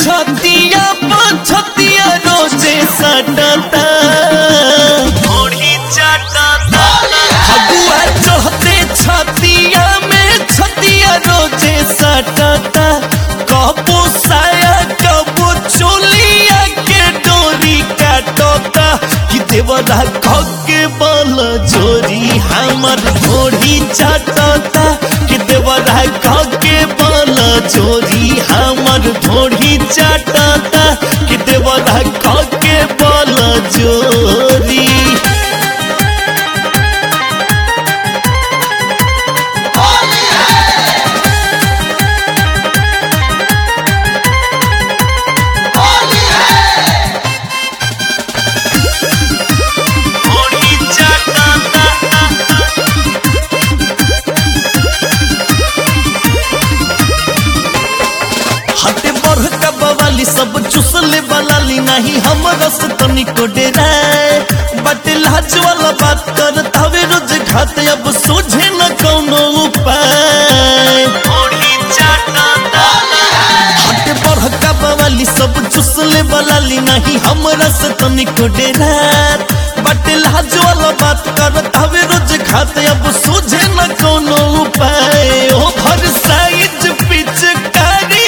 छतिया छतिया रोजे सटता थोड़ी चाटता हगुआ चढ़ते छतिया में छतिया रोजे सटता कबो साया कबो चोलिया के डोरी काटता कि देवरा के बल जोरी हमर थोड़ी चाटता कि देवरा के बल जोरी हमर थोड़ी चाटता कि देवरा के बल जोरी वाली सब चुसले बलाली नहीं हम रस तनिको डेराए बट लाज वाला बात कर तवे रोज घात अब सोझे न कोनो उपाय हटे बड़का वाली सब चुसले बलाली नहीं हम रस तनिको डेराए बट लाज वाला बात कर तवे रोज घात अब सोझे न कोनो उपाय ओ भर साइज पिचकारी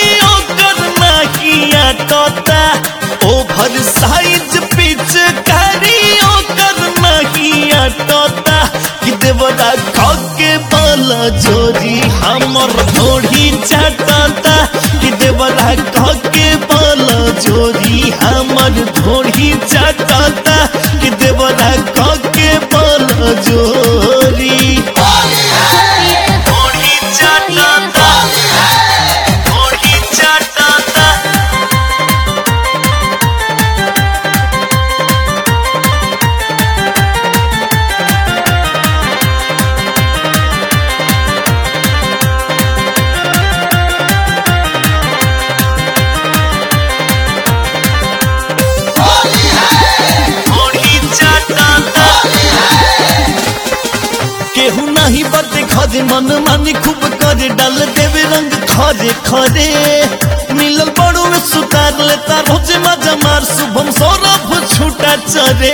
तोता ओभर साइज पिचकारी ओकर नहीं तोता कि देवरा के बल जोरी हमर थोड़ी चाटता कि देवरा के बल जोरी हमर थोड़ी चाटता कि देवरा के बल जोरी केहू नहीं बते खरे मन मानी खूब करे डाल देवे रंग खरे खरे मिलल बड़ू में सुतार लेता रोजे मजा मार शुभम सौरभ छूटा चरे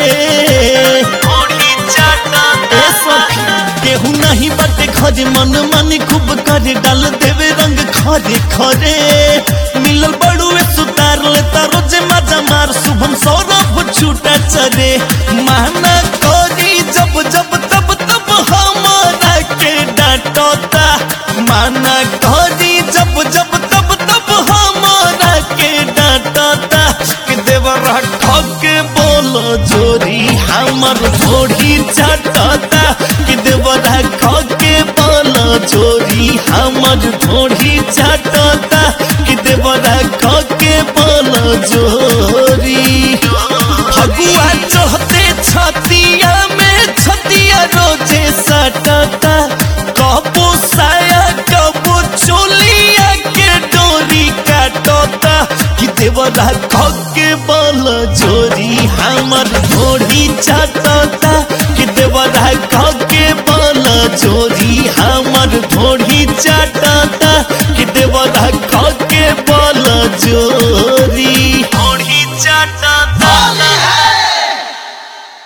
केहू नहीं बते खरे मन मानी खूब करे डाल देवे रंग खरे खरे मिलल बड़ू में सुतार लेता रोजे मजा मार शुभम सौरभ छूटा चरे माना कोरी जब जब तब तब हमारा के डांटता माना कोरी जब जब तब तब हमारा के डांटता कि देवरा के बोलो जोरी हमर थोड़ी चाटता कि देवरा के बोलो जोरी हमर थोड़ी चाटता कि देवरा के बोलो जोरी हगुआ चढ़ते छतिया में छतिया रोजे सटता कबो साया कबो चोलिया के डोरी काटता कि देवरा के बल जोरी हमर थोड़ी चाटता कि देवरा के बल जोरी हमर थोड़ी चाटता कि देवरा